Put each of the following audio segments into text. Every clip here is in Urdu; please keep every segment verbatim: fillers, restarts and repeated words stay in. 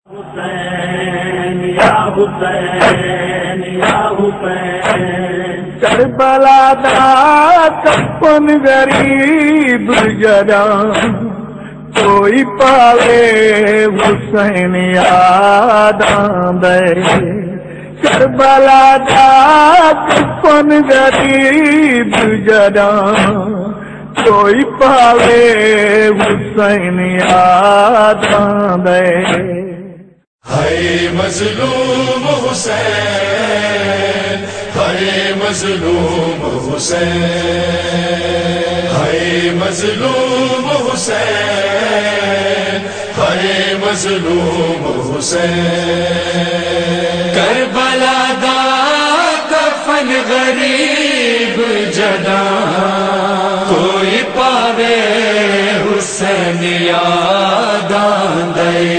حسین یا حسین یا حسین کربلا دا کفن غریب جدا کوئی پاوے حسین یاد آندے کربلا دا کفن غریب جدا کوئی پاوے حسین یاد آندے ہائے مظلوم حسین ہائے مظلوم حسین ہائے مظلوم حسین ہائے مظلوم حسین کربلا دا کفن غریب جدا کوئی پاوے حسین یاد آندے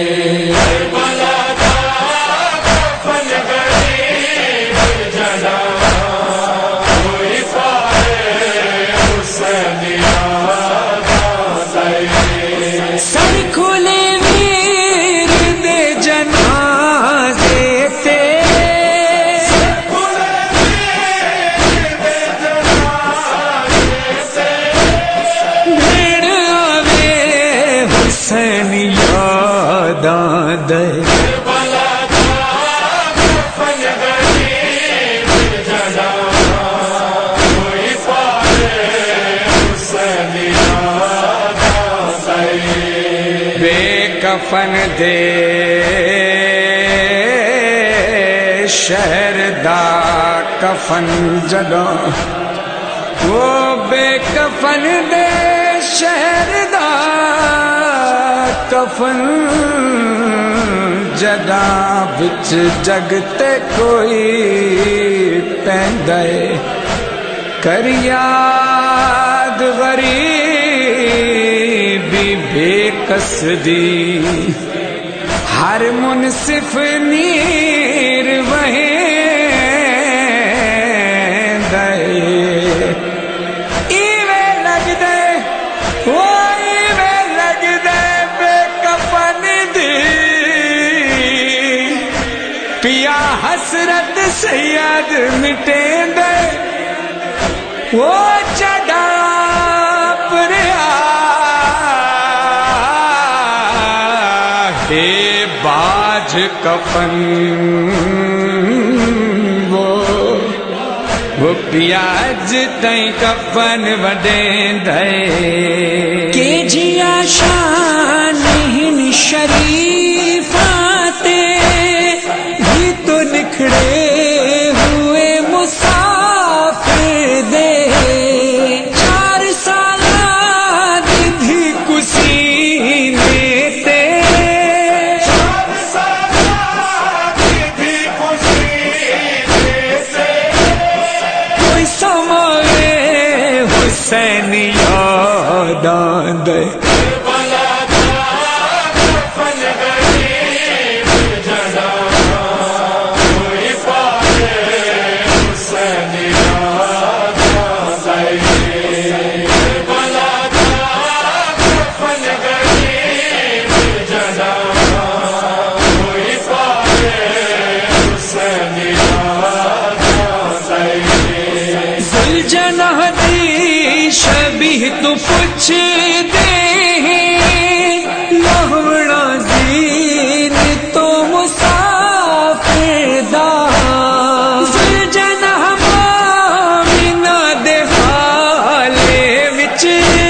کفن دے شہر دا کفن جدوں وہ بے کفن دے شہر دا کفن جدا بچ جگتے کوئی پیندے کر یاد غریب بے قصدی ہر منصف نیر وہیں دے ایوے لگ دے وہ ایوے لگ دے بے کفن دی پیا حسرت سید مٹیں دے وہ چڑھا باج کفن وہ وہ پیاز تائیں کفن وڈیں دے کہ جیا شان ہن شریفاتے بھی تو نکھڑے ہوئے مسافر دے چار سالہ دی کسی نے حسین یاد آندے شبیہ تو پوچھ دے لہوڑا زین تو مسافر دا زلجنہ مومنہ دے حالے وچ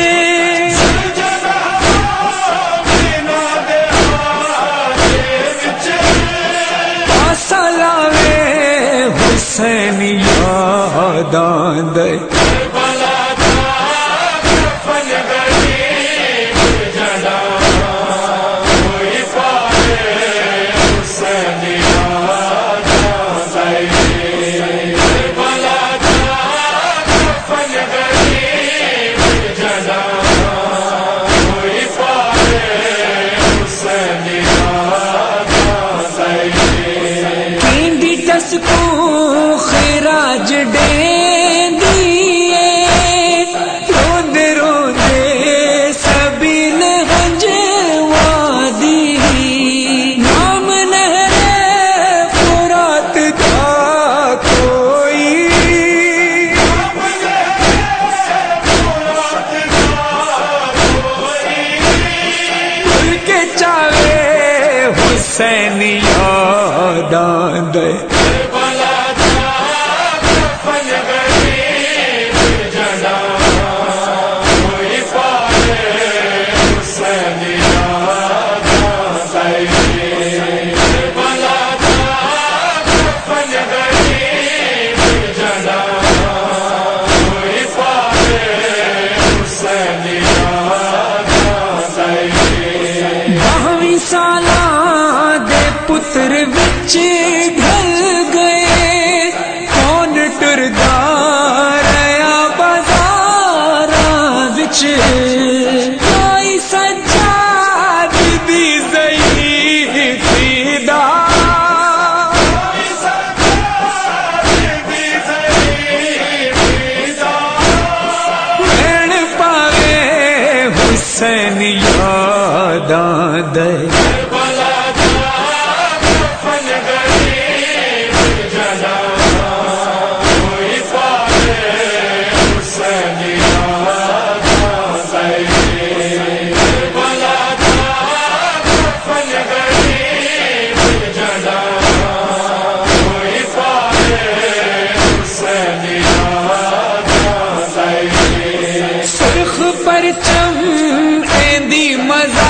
آسلاوے حسین یاد آندے کو خراج دے دیے روند روندے سبیل ہنجوا دی حسین یاد آندے پتر وچ ڈھل گئے کون ٹردا رہیا بازاراں وچ کوئی سجاد دی ضعیفی دا بھیڑ پاوے حسین یاد آندے پرچم ایندی مزہ